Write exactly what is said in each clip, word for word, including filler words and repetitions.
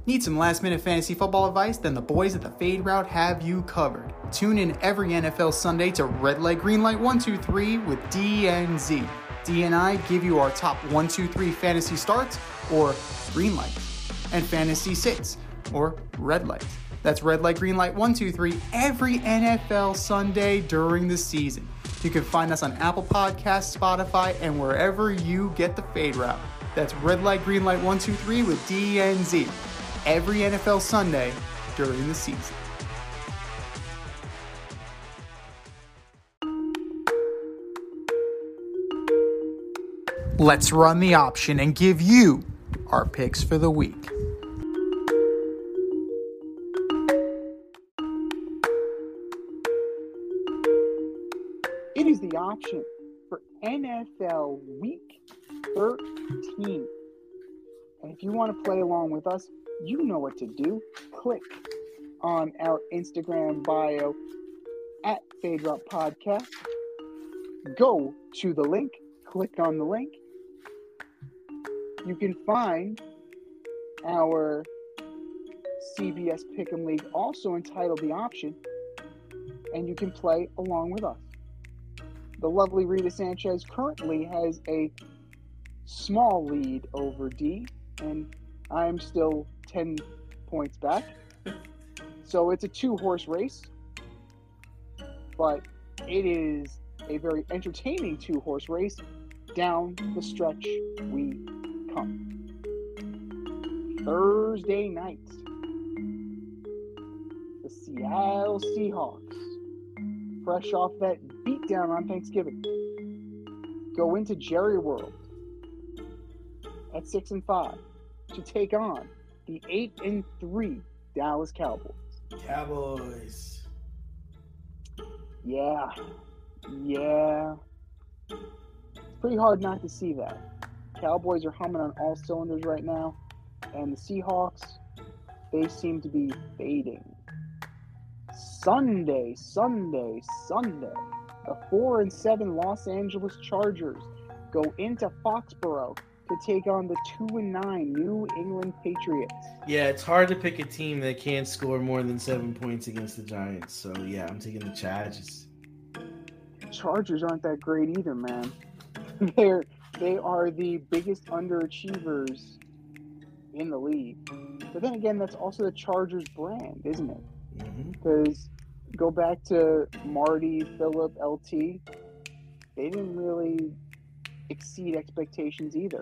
Need some last-minute fantasy football advice? Then the boys at the Fade Route have you covered. Tune in every N F L Sunday to Red Light, Green Light one two three with D N Z. D and I give you our top one two three fantasy starts, or green light, and fantasy sits, or red light. That's Red Light, Green Light one two three every N F L Sunday during the season. You can find us on Apple Podcasts, Spotify, and wherever you get the Fade Route. That's Red Light, Green Light one two three with D N Z. Every N F L Sunday during the season. Let's run the option and give you our picks for the week. It is the option for N F L Week thirteen. And if you want to play along with us, you know what to do. Click on our Instagram bio at Fade Route Podcast. Go to the link. Click on the link. You can find our C B S Pick'em League also entitled The Option, and you can play along with us. The lovely Rita Sanchez currently has a small lead over D, and I'm still ten points back. So it's a two-horse race, but it is a very entertaining two-horse race. Down the stretch we come. Thursday night, the Seattle Seahawks, fresh off that beatdown on Thanksgiving, go into Jerry World at six and five to take on the eight and three Dallas Cowboys. Cowboys. Yeah, yeah. It's pretty hard not to see that. Cowboys are humming on all cylinders right now, and the Seahawks, they seem to be fading. Sunday, Sunday, Sunday, the four and seven Los Angeles Chargers go into Foxborough to take on the two and nine New England Patriots. Yeah, it's hard to pick a team that can't score more than seven points against the Giants. So yeah, I'm taking the Chargers. Chargers aren't that great either, man. They're they are the biggest underachievers in the league. But then again, that's also the Chargers brand, isn't it? Because mm-hmm. go back to Marty, Phillip, L T, they didn't really exceed expectations either.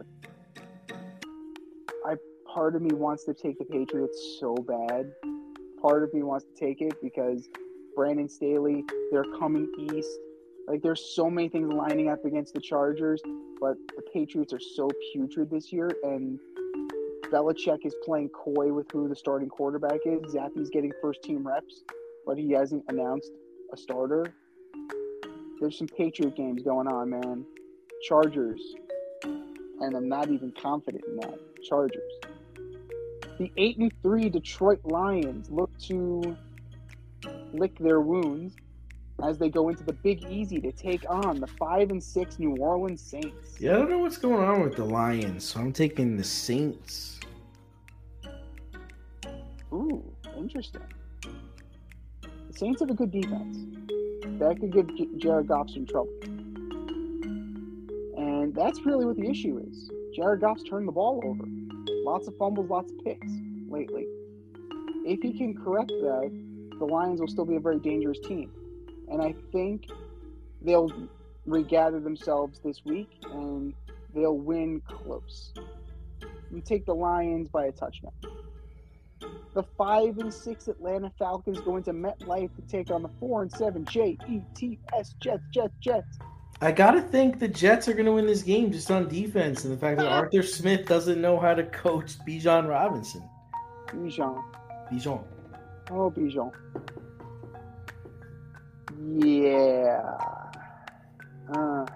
I part of me wants to take the Patriots so bad. Part of me wants to take it because Brandon Staley, they're coming east. Like, there's so many things lining up against the Chargers, but the Patriots are so putrid this year, and Belichick is playing coy with who the starting quarterback is. Zappy's getting first-team reps, but he hasn't announced a starter. There's some Patriot games going on, man. Chargers, and I'm not even confident in that. Chargers. The eight and three Detroit Lions look to lick their wounds as they go into the Big Easy to take on the five and six New Orleans Saints. Yeah, I don't know what's going on with the Lions, so I'm taking the Saints. Ooh, interesting. The Saints have a good defense. That could give J- Jared Goff some trouble. And that's really what the issue is. Jared Goff's turned the ball over. Lots of fumbles, lots of picks lately. If he can correct that, the Lions will still be a very dangerous team. And I think they'll regather themselves this week, and they'll win close. We take the Lions by a touchdown. The five and six Atlanta Falcons go into MetLife to take on the four and seven J E T S Jets, Jets, Jets. I gotta think the Jets are gonna win this game just on defense, and the fact that Arthur Smith doesn't know how to coach Bijan Robinson. Bijan. Bijan. Oh, Bijan. Yeah. Uh,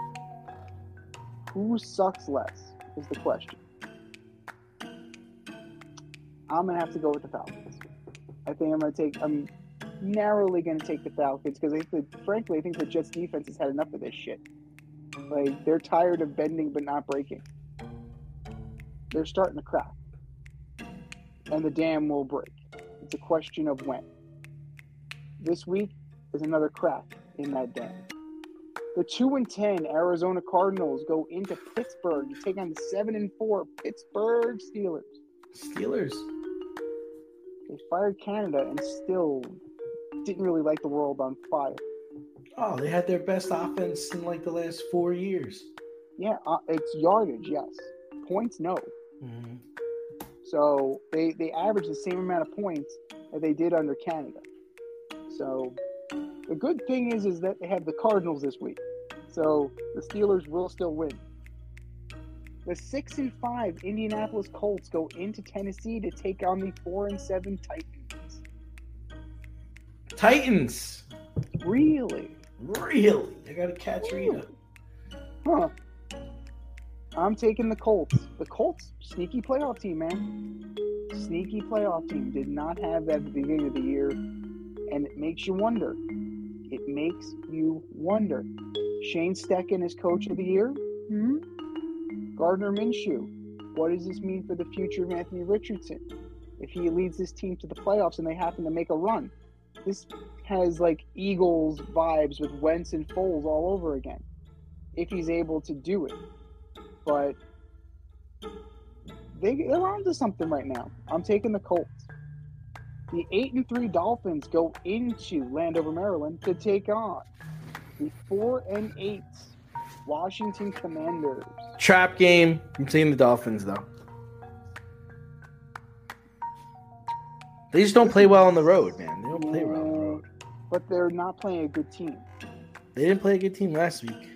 who sucks less is the question. I'm going to have to go with the Falcons. I think I'm going to take, I'm narrowly going to take the Falcons because I think that, frankly, I think the Jets defense has had enough of this shit. Like, they're tired of bending but not breaking. They're starting to crack. and the dam will break. It's a question of when. This week is another crack in that dam. The two and ten Arizona Cardinals go into Pittsburgh to take on the seven and four Pittsburgh Steelers. Steelers. They fired Canada and still didn't really light the world on fire. Oh, they had their best offense in like the last four years. Yeah, uh, it's yardage, yes. Points, no. Mm-hmm. So they they averaged the same amount of points that they did under Canada. So the good thing is is that they have the Cardinals this week. So the Steelers will still win. The six and five Indianapolis Colts go into Tennessee to take on the four and seven Titans. Titans. Really? Really? I gotta catch Rita. Huh. I'm taking the Colts. The Colts, sneaky playoff team, man. Sneaky playoff team. Did not have that at the beginning of the year. And it makes you wonder. It makes you wonder. Shane Steichen is coach of the year. Hmm? Gardner Minshew. What does this mean for the future of Anthony Richardson? If he leads this team to the playoffs and they happen to make a run. This has like Eagles vibes with Wentz and Foles all over again. If he's able to do it. But they, they're on to something right now. I'm taking the Colts. The eight and three Dolphins go into Landover, Maryland to take on the four and eight Washington Commanders. Trap game. I'm taking the Dolphins though. They just don't play well on the road, man. They don't play well on the road. But they're not playing a good team. They didn't play a good team last week.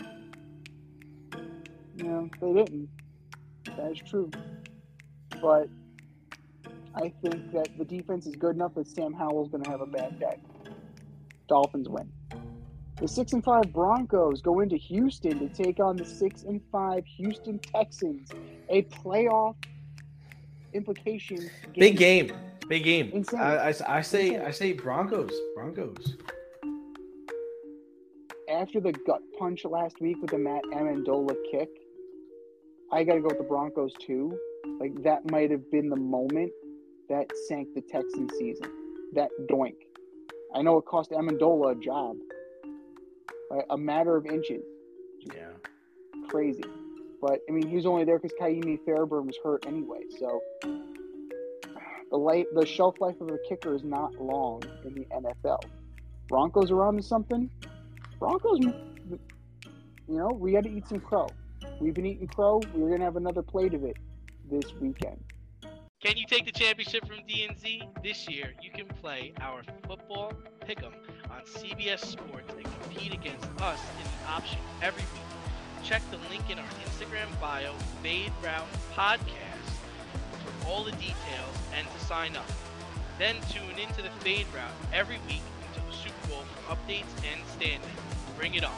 No, they didn't. That is true. But I think that the defense is good enough that Sam Howell's going to have a bad day. Dolphins win. The six and five Broncos go into Houston to take on the six and five Houston Texans. A playoff implication game. Big game. Big game. Insane. I, I, I say Insane. I say Broncos. Broncos. After the gut punch last week with the Matt Amendola kick, I got to go with the Broncos too. Like, that might have been the moment that sank the Texans season. That doink. I know it cost Amendola a job. Right? A matter of inches. Yeah. Crazy. But, I mean, he was only there because Kaimi Fairburn was hurt anyway. So, the light, the shelf life of a kicker is not long in the N F L. Broncos are on to something. Broncos, you know, we got to eat some crow. We've been eating crow. We're going to have another plate of it this weekend. Can you take the championship from D N Z? This year, you can play our football pick'em on C B S Sports and compete against us in an option every week. Check the link in our Instagram bio, Fade Route Podcast, for all the details and to sign up. Then tune into the Fade Route every week until the Super Bowl for updates and standings. Bring it on.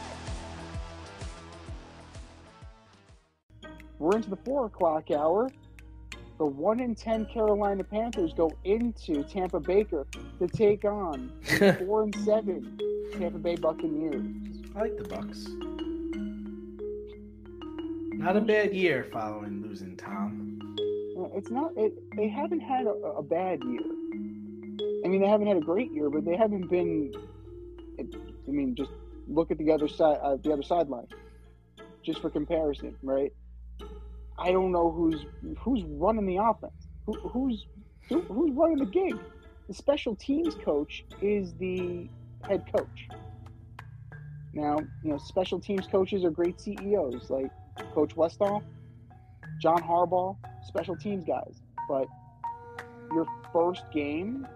We're into the four o'clock hour. The one in ten Carolina Panthers go into Tampa Baker to take on the four and seven Tampa Bay Buccaneers. I like the Bucks. Not a bad year following losing Tom. It's not. It, they haven't had a, a bad year. I mean, they haven't had a great year, but they haven't been. It, I mean, just look at the other side. Uh, the other sideline, just for comparison, right? I don't know who's who's running the offense. Who, who's who, who's running the gig? The special teams coach is the head coach. Now, you know, special teams coaches are great C E Os, like Coach Westhoff, John Harbaugh, special teams guys. But your first game,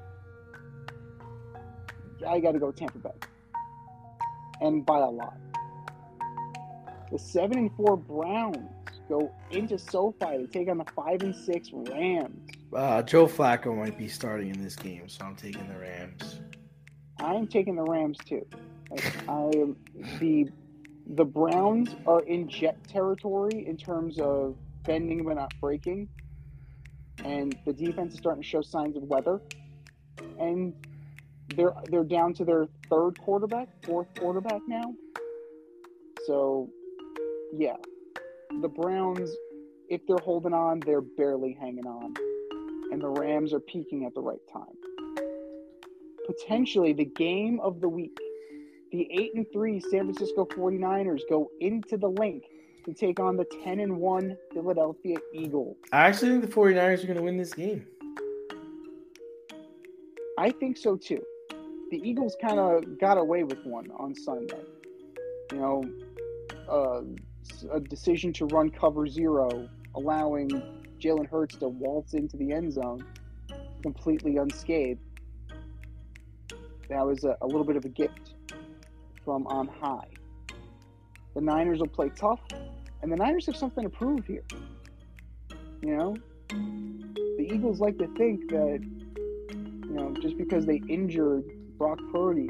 I got to go Tampa Bay, and by a lot. The seven and four Browns go into SoFi to take on the five and six Rams. Uh, Joe Flacco might be starting in this game, so I'm taking the Rams. I'm taking the Rams too. Like, I am the the Browns are in jet territory in terms of bending but not breaking, and the defense is starting to show signs of weather. And they're they're down to their third quarterback, fourth quarterback now. So, yeah. The Browns, if they're holding on, they're barely hanging on. and the Rams are peaking at the right time. Potentially the game of the week. The eight and three San Francisco forty-niners go into the link to take on the ten and one Philadelphia Eagles. I actually think the forty-niners are going to win this game. I think so too. The Eagles kind of got away with one on Sunday. You know, uh, a decision to run cover zero, allowing Jalen Hurts to waltz into the end zone completely unscathed. That was a, a little bit of a gift from on high. The Niners will play tough, and the Niners have something to prove here. You know, the Eagles like to think that, you know, just because they injured Brock Purdy,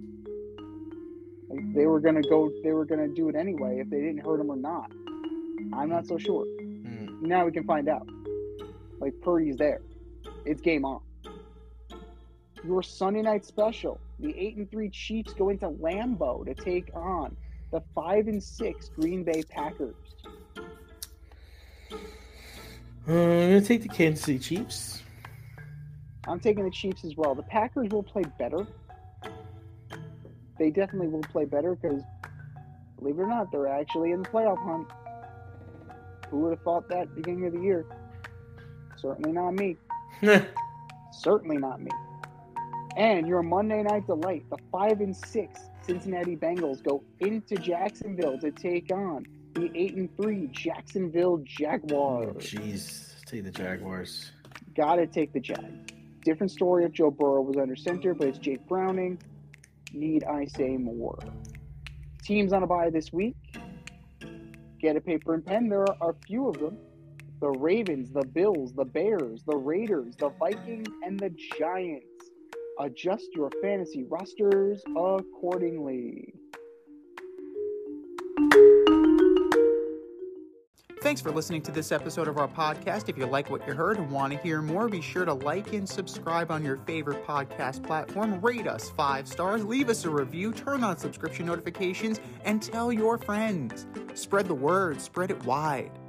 like they were gonna go, they were gonna do it anyway if they didn't hurt him or not. I'm not so sure. Mm. Now we can find out. Like Purdy's there. It's game on. Your Sunday night special. The eight and three Chiefs go into Lambeau to take on the five and six Green Bay Packers. Uh, I'm gonna take the Kansas City Chiefs. I'm taking the Chiefs as well. The Packers will play better. They definitely will play better because, believe it or not, they're actually in the playoff hunt. Who would have thought that at the beginning of the year? Certainly not me. Certainly not me. And your Monday night delight, the five and six Cincinnati Bengals go into Jacksonville to take on the eight and three Jacksonville Jaguars. Oh, jeez, take the Jaguars. Gotta take the Jags. Different story if Joe Burrow was under center, but it's Jake Browning. Need I say more? Teams on a bye this week. Get a paper and pen. There are a few of them. The Ravens, the Bills, the Bears, the Raiders, the Vikings, and the Giants. Adjust your fantasy rosters accordingly. Thanks for listening to this episode of our podcast. If you like what you heard and want to hear more, be sure to like and subscribe on your favorite podcast platform. Rate us five stars, leave us a review, turn on subscription notifications, and tell your friends. Spread the word, spread it wide.